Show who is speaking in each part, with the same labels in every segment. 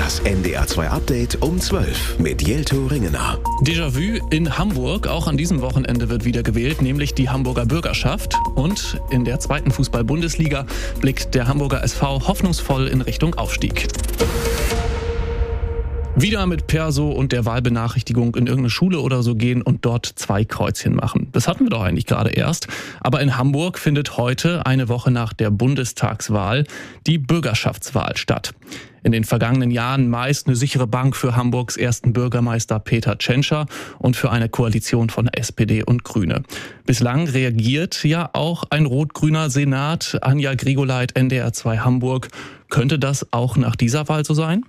Speaker 1: Das NDR2 Update um 12 mit Jelto Ringener.
Speaker 2: Déjà-vu in Hamburg. Auch an diesem Wochenende wird wieder gewählt, nämlich die Hamburger Bürgerschaft. Und in der zweiten Fußball-Bundesliga blickt der Hamburger SV hoffnungsvoll in Richtung Aufstieg. Wieder mit Perso und der Wahlbenachrichtigung in irgendeine Schule oder so gehen und dort 2 Kreuzchen machen. Das hatten wir doch eigentlich gerade erst. Aber in Hamburg findet heute, eine Woche nach der Bundestagswahl, die Bürgerschaftswahl statt. In den vergangenen Jahren meist eine sichere Bank für Hamburgs ersten Bürgermeister Peter Tschentscher und für eine Koalition von SPD und Grüne. Bislang reagiert ja auch ein rot-grüner Senat. Anja Grigoleit, NDR2 Hamburg. Könnte das auch nach dieser Wahl so sein?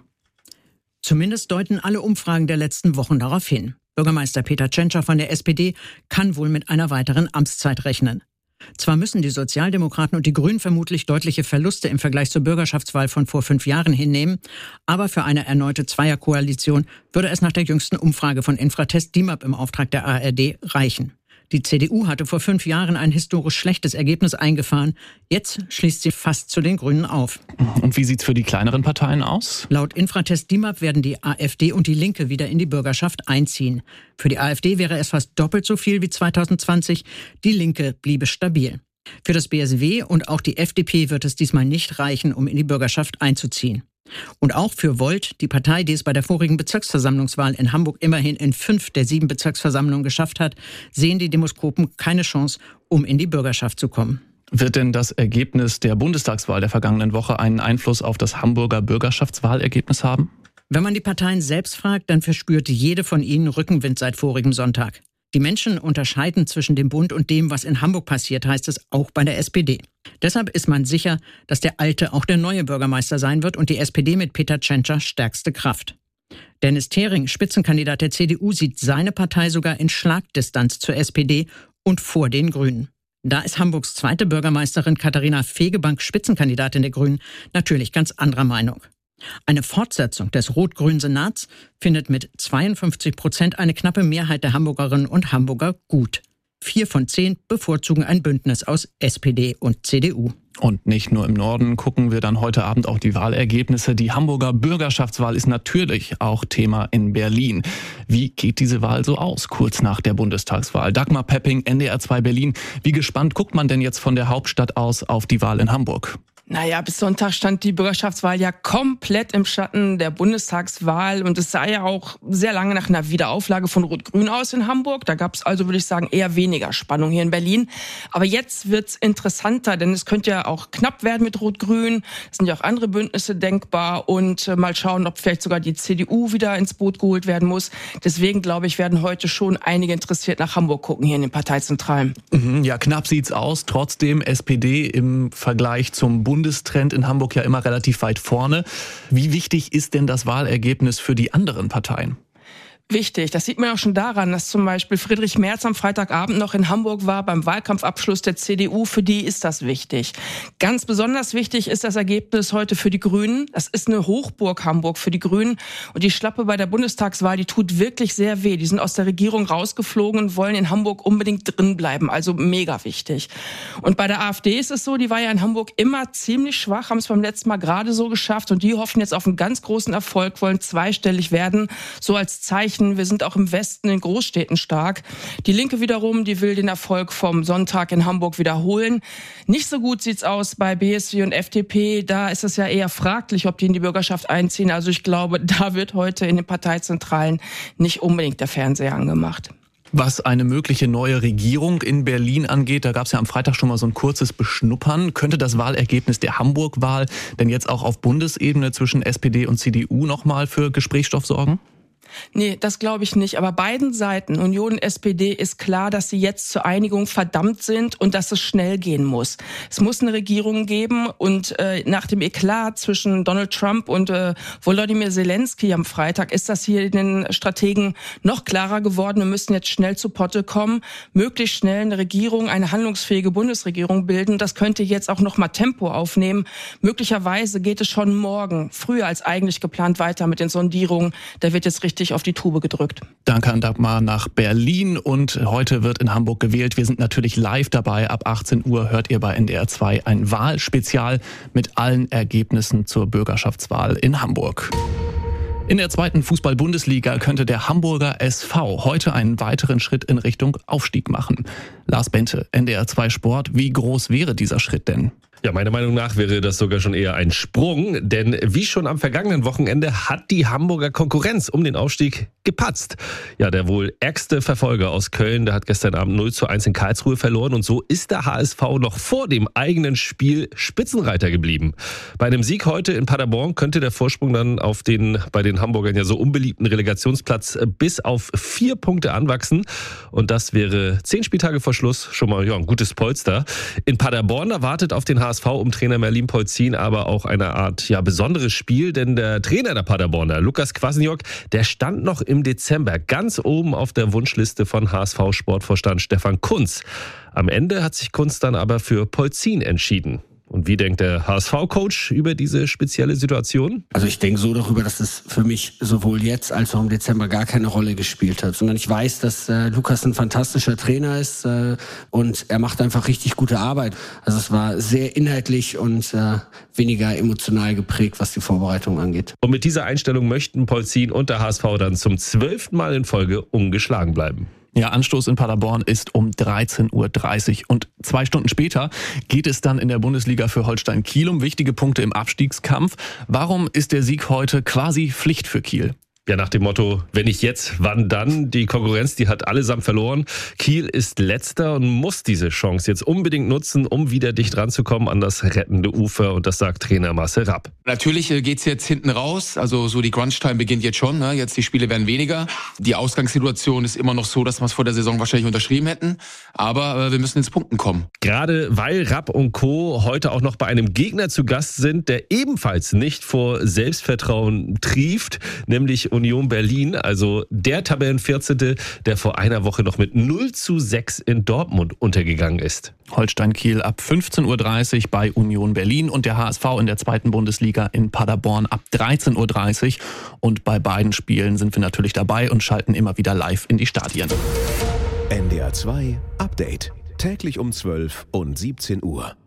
Speaker 3: Zumindest deuten alle Umfragen der letzten Wochen darauf hin. Bürgermeister Peter Tschentscher von der SPD kann wohl mit einer weiteren Amtszeit rechnen. Zwar müssen die Sozialdemokraten und die Grünen vermutlich deutliche Verluste im Vergleich zur Bürgerschaftswahl von vor 5 Jahren hinnehmen, aber für eine erneute Zweierkoalition würde es nach der jüngsten Umfrage von Infratest DIMAP im Auftrag der ARD reichen. Die CDU hatte vor 5 Jahren ein historisch schlechtes Ergebnis eingefahren. Jetzt schließt sie fast zu den Grünen auf.
Speaker 2: Und wie sieht's für die kleineren Parteien aus?
Speaker 3: Laut Infratest DIMAP werden die AfD und die Linke wieder in die Bürgerschaft einziehen. Für die AfD wäre es fast doppelt so viel wie 2020. Die Linke bliebe stabil. Für das BSW und auch die FDP wird es diesmal nicht reichen, um in die Bürgerschaft einzuziehen. Und auch für Volt, die Partei, die es bei der vorigen Bezirksversammlungswahl in Hamburg immerhin in 5 der 7 Bezirksversammlungen geschafft hat, sehen die Demoskopen keine Chance, um in die Bürgerschaft zu kommen.
Speaker 2: Wird denn das Ergebnis der Bundestagswahl der vergangenen Woche einen Einfluss auf das Hamburger Bürgerschaftswahlergebnis haben?
Speaker 3: Wenn man die Parteien selbst fragt, dann verspürt jede von ihnen Rückenwind seit vorigem Sonntag. Die Menschen unterscheiden zwischen dem Bund und dem, was in Hamburg passiert, heißt es auch bei der SPD. Deshalb ist man sicher, dass der alte auch der neue Bürgermeister sein wird und die SPD mit Peter Tschentscher stärkste Kraft. Dennis Thering, Spitzenkandidat der CDU, sieht seine Partei sogar in Schlagdistanz zur SPD und vor den Grünen. Da ist Hamburgs zweite Bürgermeisterin Katharina Fegebank, Spitzenkandidatin der Grünen, natürlich ganz anderer Meinung. Eine Fortsetzung des rot-grünen Senats findet mit 52% eine knappe Mehrheit der Hamburgerinnen und Hamburger gut. 4 von 10 bevorzugen ein Bündnis aus SPD und CDU.
Speaker 2: Und nicht nur im Norden gucken wir dann heute Abend auch die Wahlergebnisse. Die Hamburger Bürgerschaftswahl ist natürlich auch Thema in Berlin. Wie geht diese Wahl so aus, kurz nach der Bundestagswahl? Dagmar Pepping, NDR2 Berlin. Wie gespannt guckt man denn jetzt von der Hauptstadt aus auf die Wahl in Hamburg?
Speaker 4: Naja, bis Sonntag stand die Bürgerschaftswahl ja komplett im Schatten der Bundestagswahl und es sah ja auch sehr lange nach einer Wiederauflage von Rot-Grün aus in Hamburg. Da gab es also, würde ich sagen, eher weniger Spannung hier in Berlin. Aber jetzt wird's interessanter, denn es könnte ja auch knapp werden mit Rot-Grün. Es sind ja auch andere Bündnisse denkbar und mal schauen, ob vielleicht sogar die CDU wieder ins Boot geholt werden muss. Deswegen, glaube ich, werden heute schon einige interessiert nach Hamburg gucken, hier in den Parteizentralen.
Speaker 2: Ja, knapp sieht's aus. Trotzdem SPD im Vergleich zum Bundestrend in Hamburg ja immer relativ weit vorne. Wie wichtig ist denn das Wahlergebnis für die anderen Parteien?
Speaker 4: Wichtig. Das sieht man auch schon daran, dass zum Beispiel Friedrich Merz am Freitagabend noch in Hamburg war beim Wahlkampfabschluss der CDU. Für die ist das wichtig. Ganz besonders wichtig ist das Ergebnis heute für die Grünen. Das ist eine Hochburg Hamburg für die Grünen. Und die Schlappe bei der Bundestagswahl, die tut wirklich sehr weh. Die sind aus der Regierung rausgeflogen und wollen in Hamburg unbedingt drin bleiben. Also mega wichtig. Und bei der AfD ist es so, die war ja in Hamburg immer ziemlich schwach, haben es beim letzten Mal gerade so geschafft. Und die hoffen jetzt auf einen ganz großen Erfolg, wollen zweistellig werden. So als Zeichen, wir sind auch im Westen in Großstädten stark. Die Linke wiederum, die will den Erfolg vom Sonntag in Hamburg wiederholen. Nicht so gut sieht's aus bei BSW und FDP. Da ist es ja eher fraglich, ob die in die Bürgerschaft einziehen. Also ich glaube, da wird heute in den Parteizentralen nicht unbedingt der Fernseher angemacht.
Speaker 2: Was eine mögliche neue Regierung in Berlin angeht, da gab es ja am Freitag schon mal so ein kurzes Beschnuppern. Könnte das Wahlergebnis der Hamburg-Wahl denn jetzt auch auf Bundesebene zwischen SPD und CDU nochmal für Gesprächsstoff sorgen?
Speaker 4: Nee, das glaube ich nicht. Aber beiden Seiten, Union und SPD, ist klar, dass sie jetzt zur Einigung verdammt sind und dass es schnell gehen muss. Es muss eine Regierung geben und nach dem Eklat zwischen Donald Trump und Volodymyr Zelensky am Freitag ist das hier den Strategen noch klarer geworden. Wir müssen jetzt schnell zu Potte kommen, möglichst schnell eine Regierung, eine handlungsfähige Bundesregierung bilden. Das könnte jetzt auch noch mal Tempo aufnehmen. Möglicherweise geht es schon morgen, früher als eigentlich geplant, weiter mit den Sondierungen. Da wird jetzt richtig auf die Tube gedrückt.
Speaker 2: Danke an Dagmar nach Berlin und heute wird in Hamburg gewählt. Wir sind natürlich live dabei. Ab 18 Uhr hört ihr bei NDR2 ein Wahlspezial mit allen Ergebnissen zur Bürgerschaftswahl in Hamburg. In der zweiten Fußball-Bundesliga könnte der Hamburger SV heute einen weiteren Schritt in Richtung Aufstieg machen. Lars Bente, NDR 2 Sport, wie groß wäre dieser Schritt denn?
Speaker 5: Ja, meiner Meinung nach wäre das sogar schon eher ein Sprung, denn wie schon am vergangenen Wochenende hat die Hamburger Konkurrenz um den Aufstieg gepatzt. Ja, der wohl ärgste Verfolger aus Köln, der hat gestern Abend 0:1 in Karlsruhe verloren und so ist der HSV noch vor dem eigenen Spiel Spitzenreiter geblieben. Bei einem Sieg heute in Paderborn könnte der Vorsprung dann auf den bei den Hamburgern ja so unbeliebten Relegationsplatz bis auf 4 Punkte anwachsen und das wäre 10 Spieltage vor Schluss schon mal ein gutes Polster. In Paderborn erwartet auf den HSV um Trainer Merlin Polzin aber auch eine Art besonderes Spiel, denn der Trainer der Paderborner, Lukas Kwasniok, der stand noch im Dezember ganz oben auf der Wunschliste von HSV-Sportvorstand Stefan Kuntz. Am Ende hat sich Kuntz dann aber für Polzin entschieden. Und wie denkt der HSV-Coach über diese spezielle Situation?
Speaker 6: Also ich denke so darüber, dass es für mich sowohl jetzt als auch im Dezember gar keine Rolle gespielt hat. Sondern ich weiß, dass Lukas ein fantastischer Trainer ist und er macht einfach richtig gute Arbeit. Also es war sehr inhaltlich und weniger emotional geprägt, was die Vorbereitung angeht.
Speaker 5: Und mit dieser Einstellung möchten Polzin und der HSV dann zum 12. Mal in Folge ungeschlagen bleiben.
Speaker 2: Ja, Anstoß in Paderborn ist um 13:30 Uhr und 2 Stunden später geht es dann in der Bundesliga für Holstein Kiel um wichtige Punkte im Abstiegskampf. Warum ist der Sieg heute quasi Pflicht für Kiel?
Speaker 5: Ja, nach dem Motto, wenn nicht jetzt, wann dann? Die Konkurrenz, die hat allesamt verloren. Kiel ist Letzter und muss diese Chance jetzt unbedingt nutzen, um wieder dicht ranzukommen an das rettende Ufer. Und das sagt Trainer Marcel Rapp.
Speaker 7: Natürlich geht's jetzt hinten raus. Also so die Crunch-Time beginnt jetzt schon. Ne? Jetzt die Spiele werden weniger. Die Ausgangssituation ist immer noch so, dass wir es vor der Saison wahrscheinlich unterschrieben hätten. Aber wir müssen ins Punkten kommen.
Speaker 5: Gerade weil Rapp und Co. heute auch noch bei einem Gegner zu Gast sind, der ebenfalls nicht vor Selbstvertrauen trieft, nämlich Union Berlin, also der Tabellen-14., der vor einer Woche noch mit 0:6 in Dortmund untergegangen ist.
Speaker 2: Holstein Kiel ab 15:30 Uhr bei Union Berlin und der HSV in der zweiten Bundesliga in Paderborn ab 13:30 Uhr. Und bei beiden Spielen sind wir natürlich dabei und schalten immer wieder live in die Stadien.
Speaker 1: NDR 2 Update. Täglich um 12 und 17 Uhr.